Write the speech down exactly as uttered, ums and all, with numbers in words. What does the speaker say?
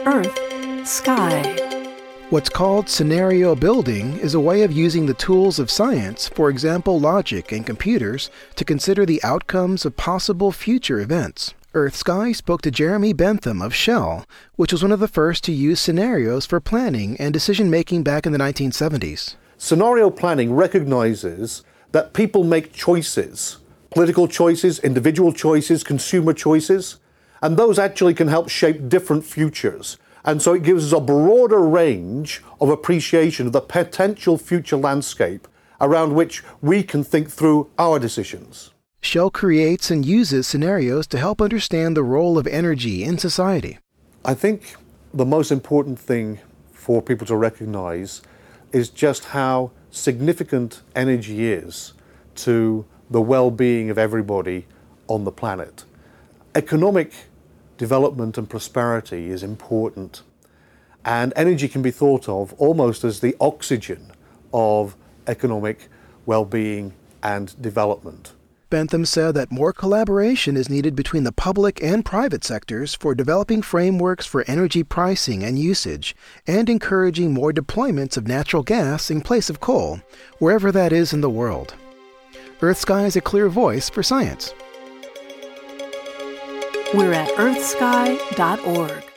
Earth, Sky. What's called scenario building is a way of using the tools of science, for example logic and computers, to consider the outcomes of possible future events. Earth Sky spoke to Jeremy Bentham of Shell, which was one of the first to use scenarios for planning and decision-making back in the nineteen seventies. Scenario planning recognizes that people make choices, political choices, individual choices, consumer choices, and those actually can help shape different futures. And so it gives us a broader range of appreciation of the potential future landscape around which we can think through our decisions. Shell creates and uses scenarios to help understand the role of energy in society. I think the most important thing for people to recognize is just how significant energy is to the well-being of everybody on the planet. Economic development and prosperity is important, and energy can be thought of almost as the oxygen of economic well-being and development. Bentham said that more collaboration is needed between the public and private sectors for developing frameworks for energy pricing and usage, and encouraging more deployments of natural gas in place of coal, wherever that is in the world. Earth Sky is a clear voice for science. We're at earth sky dot org.